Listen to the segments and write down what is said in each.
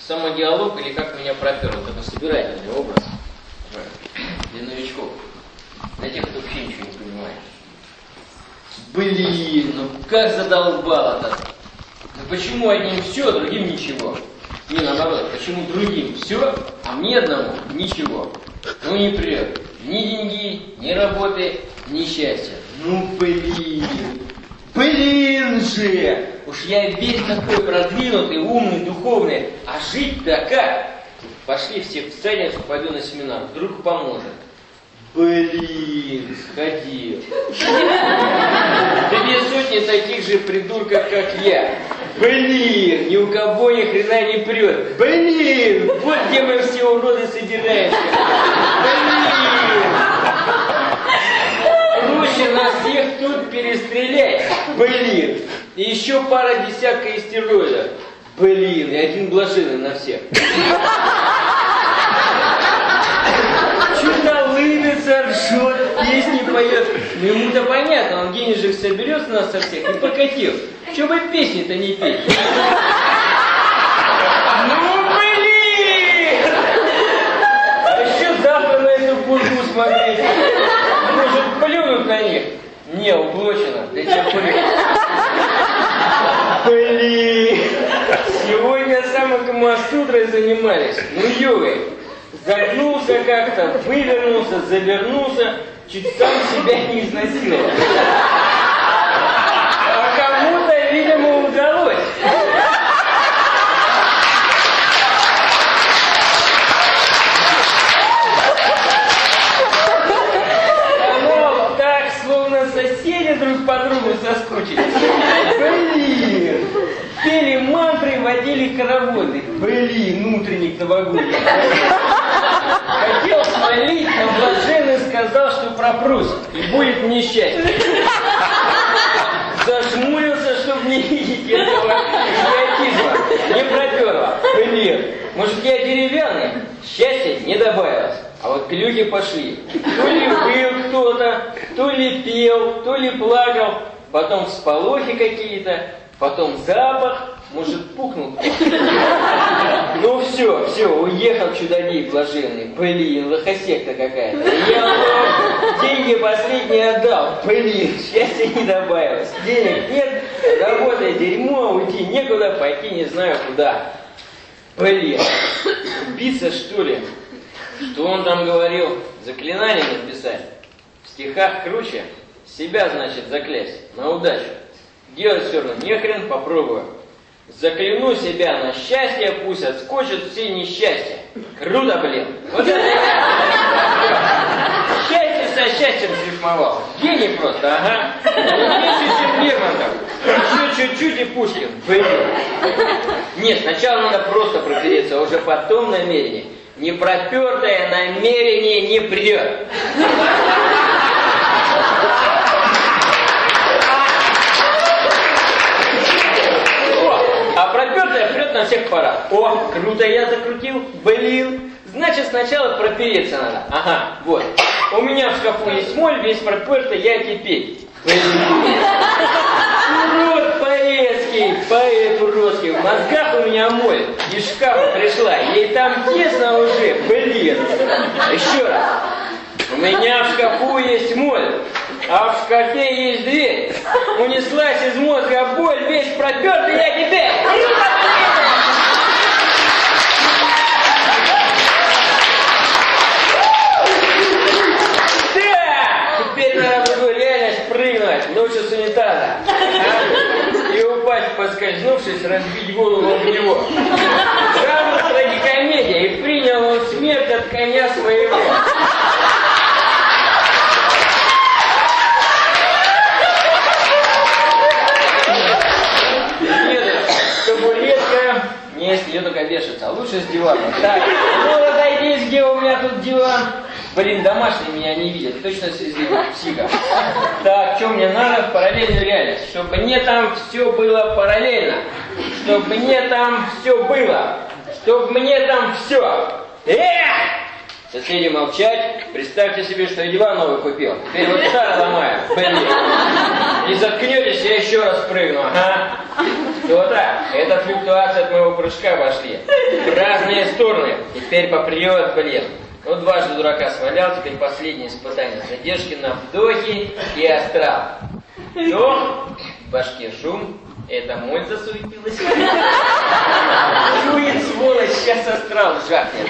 самодиалог или как меня проперло. Это собирательный образ для новичков. Для тех, кто вообще ничего не понимает. Блин, ну как задолбало-то? Ну почему одним все, а другим ничего? И наоборот, почему другим все, а мне одному ничего? Ну не прет. Ни деньги, ни работы, ни счастья. Ну блин. Блин же! Уж я весь такой продвинутый, умный, духовный. А жить-то как? Пошли все в садницу, пойду на семинар. Вдруг поможет. Блин, сходил. 200 таких же придурков, как я. Блин, ни у кого ни хрена не прет. Блин, вот где мы все уроды собираемся. Блин. Проще нас всех тут перестрелять. Блин. И еще пара десятка истероидов. Блин, и один блаженный на всех. Что-то улыбится, ржет, песни поет. Ну ему-то понятно, он денежек соберет с нас со всех и покатил. Че бы песни-то не петь? Ну блин! А еще завтра на эту бургу смотреть. Может плюнуть на них? Не, уплочено. Да тебя плюнуть. Блин! Сегодня самокамасутрой занимались. Ну ёгой. Загнулся как-то, вывернулся, завернулся, чуть сам себя не изнасиловал. А кому-то, видимо, удалось. Оно так, словно соседи друг по другу соскучились. Блин! Пели мантры, водили хороводы. Блин, утренник новогодний. Хотел свалить, но блаженный сказал, что пропрусь, и будет мне счастье. Зажмурился, чтобы не видеть этого идиотизма. Не проперло. Блин, может я деревянный? Счастья не добавилось. А вот глюки пошли. То ли был кто-то, то ли пел, то ли плакал. Потом всполохи какие-то, потом запах. Может, пукнул? Ну все, уехал чудодей блаженный. Блин, лохосекта какая-то. Я деньги последние отдал. Блин, счастья не добавилось. Денег нет, работа дерьмо, уйти некуда, пойти не знаю куда. Блин, убийца что ли? Что он там говорил? Заклинание написать. В стихах круче. Себя, значит, заклясть. На удачу. Делать все равно нехрен, попробую. Закляну себя на счастье, пусть отскочат все несчастья. Круто, блин. Вот это счастье со счастьем срифмовал. Гений просто, ага. Меньше, чем Лермонтов. Еще чуть-чуть и Пушкин. Блин. Нет, сначала надо просто пропереться, а уже потом намерение. Непропертое намерение не придет. А пропертая прет на всех парах. О, круто я закрутил, блин. Значит, сначала пропереться надо. Ага, вот. У меня в шкафу есть моль, весь пропертый, я теперь. Блин. Урод поэтский, поэт уродский. В мозгах у меня моль. Из шкафа пришла. Ей там тесно уже, блин. Еще раз. У меня в шкафу есть моль, а в шкафе есть дверь. Унеслась из мозга боль, весь пропертый я теперь. Да! Теперь надо буду реально спрыгнуть, лучше с унитаза. И упасть, поскользнувшись, разбить голову об него. Жанр трагикомедия, и принял он смерть от коня своего. Если ее только вешаться, а лучше с диваном. Так, ну разойдись, где у меня тут диван. Блин, домашние меня не видят, точно психа. Так, что мне надо в параллельную реальность? Чтобы мне там все было параллельно. Чтобы мне там все было. Чтобы мне там все. Соседи молчать. Представьте себе, что я диван новый купил. Теперь вот старый ломаю. Блин. Не заткнетесь, я еще раз прыгну. Ага. Что-то. Это флюктуация от моего прыжка пошли. В разные стороны. Теперь попрет, блин. Вот дважды дурака свалял, теперь последнее испытание. Задержки на вдохе и астрал. Вдох, в башке шум. Это моль засуетилась. Чует, сволочь, сейчас астрал жахнет.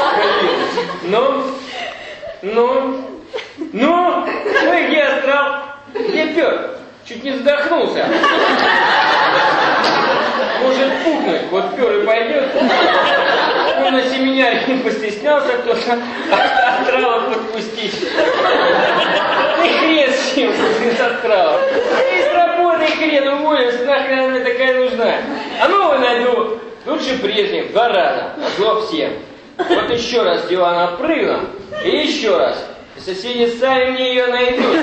Ну и где астрал? Где пёр? Чуть не задохнулся. Может пукнуть, вот пёр и пойдет. Он на семинаре постеснялся кто-то астрала подпустить. И хрен с ним, с астралом. И с работы хрен уволился, нахрен она мне такая нужна. А новую найду, лучше прежних, в 2 раза. Зло всем. Вот еще раз с дивана прыгну, и еще раз. И соседи сами мне ее найдут.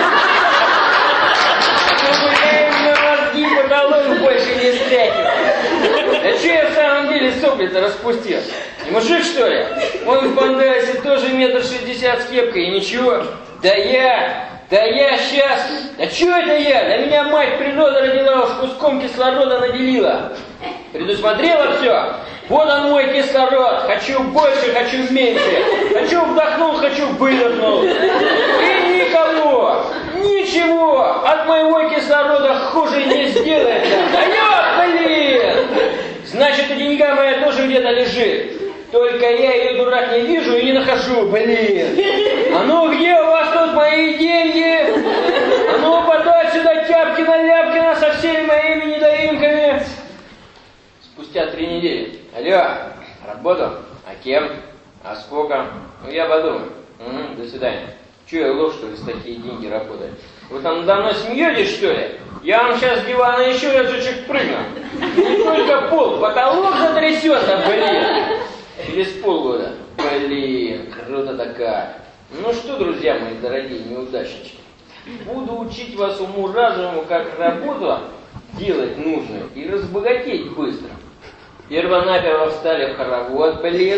Чтобы я им на мозги потолок больше не стряхивал. А че я в самом деле сопли-то распустил? Не мужик, что ли? Он в бандасе тоже 1,60 м с кепкой, и ничего. Да я сейчас... А чё это я? Да меня мать природа родила, уж куском кислорода наделила. Предусмотрела все? Вот он мой кислород. Хочу больше, хочу меньше. Хочу вдохнул, хочу выдохнул. И никого, ничего от моего кислорода хуже не сделается. А я, блин! Значит, и деньга моя тоже где-то лежит. Только я ее, дурак, не вижу и не нахожу, блин. А ну, где у вас тут мои деньги? А ну, подай сюда Тяпкина-Ляпкина со всеми моими недоимками. Спустя 3 недели. Алло, работал? А кем? А сколько? Ну, я подумаю. Угу, до свидания. Че, я лох, что ли, с такие деньги работать? Вы там надо мной смеетесь, что ли? Я вам сейчас с дивана еще разочек прыгну. Не только пол, потолок затрясется, блин. Через полгода. Блин, круто-то как. Ну что, друзья мои дорогие неудачнички, буду учить вас уму-разуму, как работу делать нужную и разбогатеть быстро. Первонаперво встали в хоровод, блин.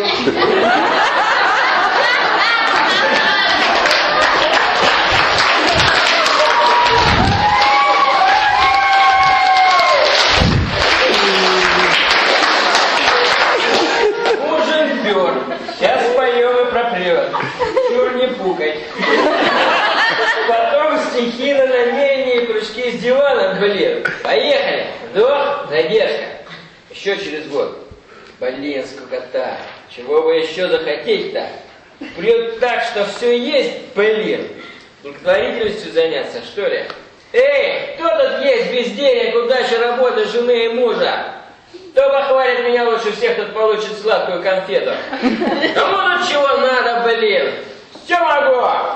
Сейчас поем и пропрет. Чур не пукать. Потом стихи на намерение и прыжки с дивана, блин. Поехали. Вдох, задержка. Еще через год. Блин, скукота. Чего бы еще захотеть-то? Прет так, что все есть, блин. Благотворительностью заняться, что ли? Эй, кто тут есть без денег, удачи работы жены и мужа? Кто похвалит меня лучше всех, тот получит сладкую конфету. Кому тут чего надо, блин? Все могу!